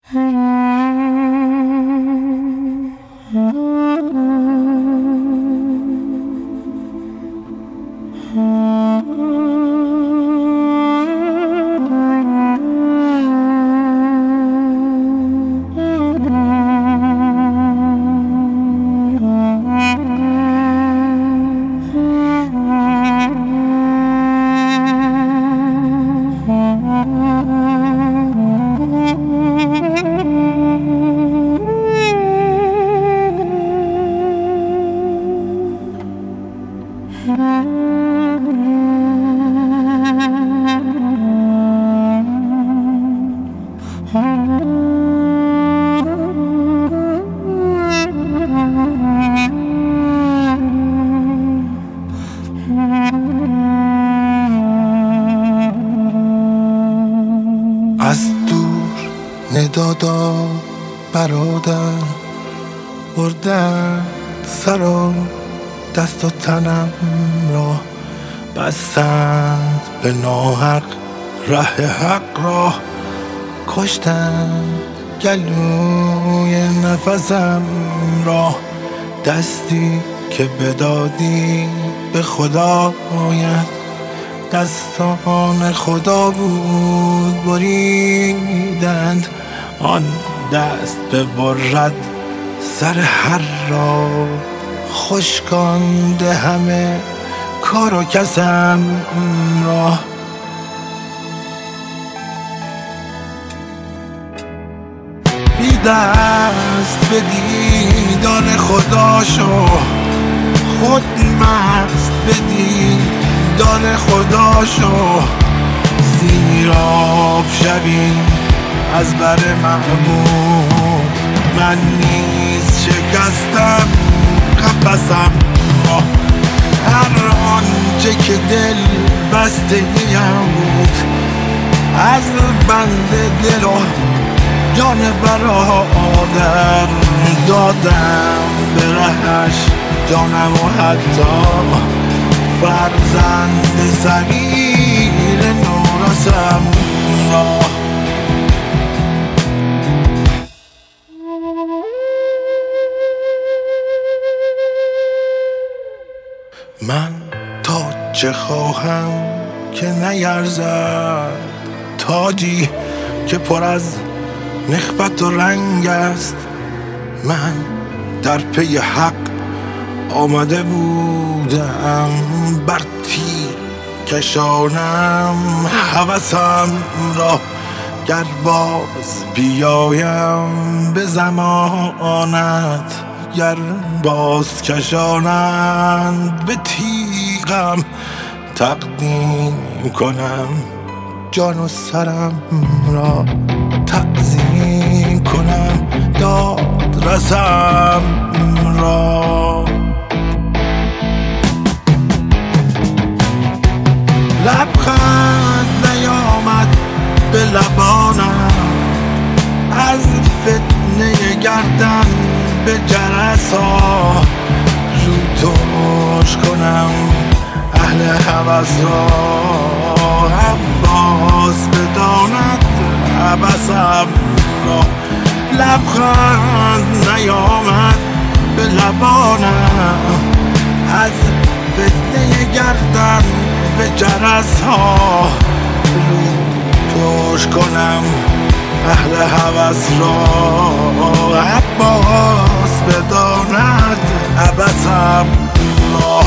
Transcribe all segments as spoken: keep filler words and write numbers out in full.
از دور ندادا برادر بردن سر و دست و تنم را بستند به ناحق ره حق را کشتند گلوی نفسم را دستی که بدادی به خدایت دستان خدا بود بریدند آن دست ببرد سر هر را خشکانده همه کار و کسم را بی دست به دیدار خدا شو خود مست به دیدار خدا شو سیراب شوی از بر محبوب من نیز شکستم قفسم را هر آنچه که دل بسته ایم بود از بند دل و جان برادر دادم به رهش جانم و حتی فرزند صغیر نورسم را من تا چه خواهم که نیرزد تاجی که پر از نخوت و رنگ است من در پی حق آمده بودم بر تیر کشانم هوسم را گر باز بیایم به زمانت گر باز کشانند به تیغم تقدیم کنم جان و سرم را تعظیم کنم داد رسم را لبخند نیامد به لبانم از فتنه گردن به جرس ها رو توش کنم اهل هوس را عباس بداند عبسم را لبخند نیامد به لبانم از فتنه گردن به جرس ها رو توش کنم اهل هوس را عباس بداند عبسم را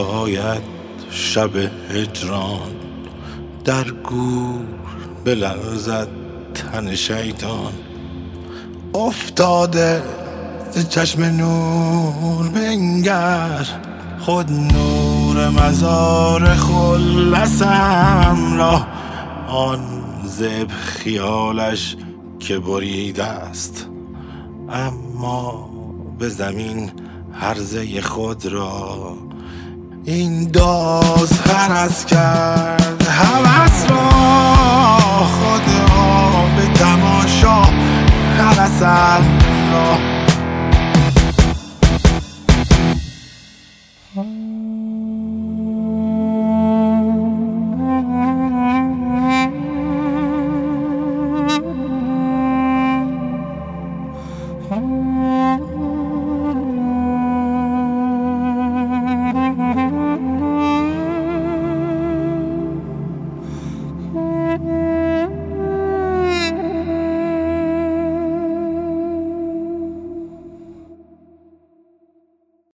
شاید شب هجران در گور بلرزد تن شیطان. افتاده ز چشم نور بنگر، خود نور مزار خلصم را. آن زب خیالش که بریده است، اما به زمین هرزه خود را. این داز هرس کرد هوس را، خود را به تماشا هرسم را.